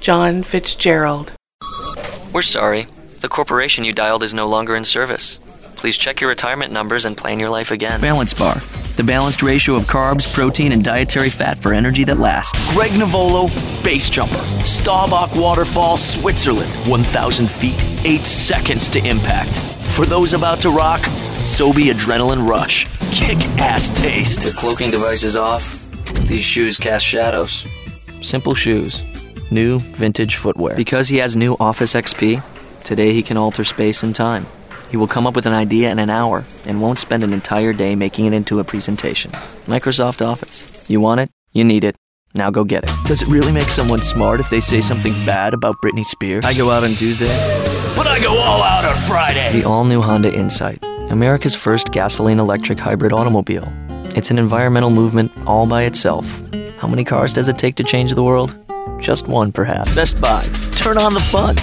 John Fitzgerald. We're sorry. The corporation you dialed is no longer in service. Please check your retirement numbers and plan your life again. Balance Bar. The balanced ratio of carbs, protein, and dietary fat for energy that lasts. Greg Navolo, base jumper. Staubach Waterfall, Switzerland. 1,000 feet, 8 seconds to impact. For those about to rock, Sobe Adrenaline Rush. Kick-ass taste. The cloaking device is off. These shoes cast shadows. Simple shoes. New, vintage footwear. Because he has new Office XP, today he can alter space and time. He will come up with an idea in an hour and won't spend an entire day making it into a presentation. Microsoft Office. You want it? You need it. Now go get it. Does it really make someone smart if they say something bad about Britney Spears? I go out on Tuesday, but I go all out on Friday. The all-new Honda Insight, America's first gasoline-electric hybrid automobile. It's an environmental movement all by itself. How many cars does it take to change the world? Just one, perhaps. Best Buy. Turn on the fun.